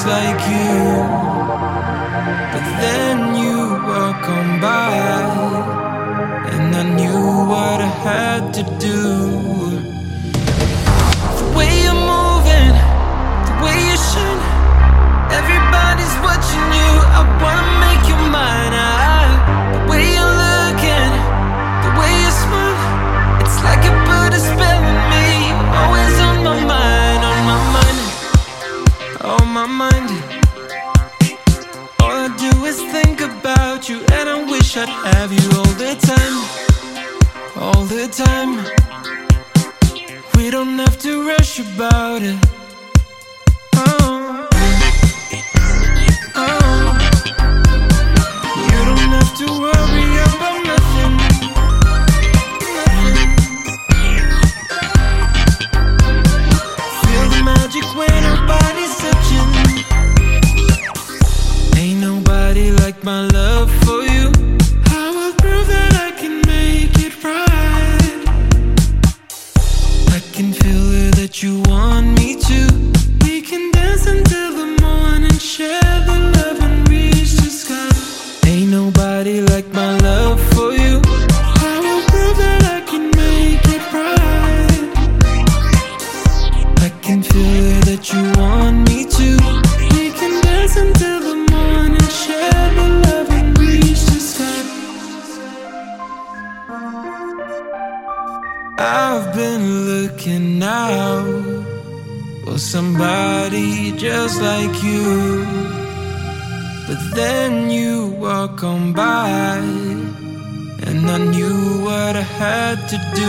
just like you. But then you walk on by, and I knew what I had to do. The way you're moving, the way you shine, everybody's watching you. I wanna make you mine. The way you're looking, the way you smile, it's like you put a spell on me. Always on my mind, on my mind, on my mind. All I do is think about you, and I wish I'd have you all the time, all the time. We don't have to rush about it. Oh, oh. You don't have to worry about nothing, nothing. Feel the magic when our body's touching. Ain't nobody like my love for you. I will prove that I can make it right. I can feel it that you want me to. We can dance until the morning, share the love and reach the sky. Ain't nobody like my love for you. I will prove that I can make it right. I can feel it that you want me to. We can dance until the morning, share the love and reach the sky. I've been looking out for somebody just like you, but then you walk on by, and I knew what I had to do.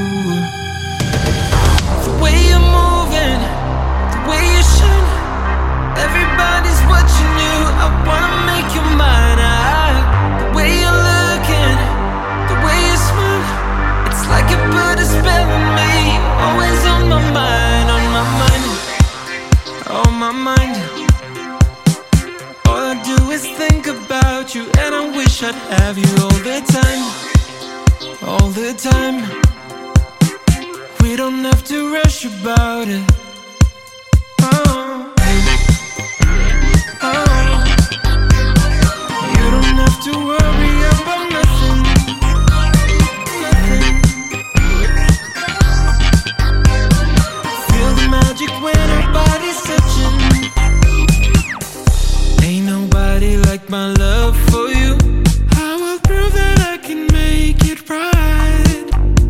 The way you're moving, the way you shine, everybody's watching you. I wanna make you mine. The way you're looking, the way you smile, it's like you put a spell on me. Always on my mind, on my mind, on my mind. All I do is think about you, and I wish I'd have you all the time, all the time. We don't have to rush about it. Oh, oh. You don't have to worry about nothing, nothing. Feel the magic when our body's touching. Ain't nobody like my love for you. I will prove that I can make it right.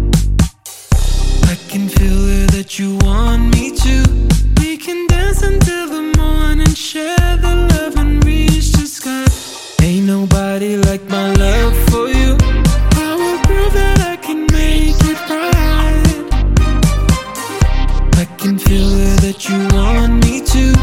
I can feel it that you want me to. We can dance until the morning, share the love and reach the sky. Ain't nobody like my love for you. I will prove that I can make it right. I can feel it that you want me to.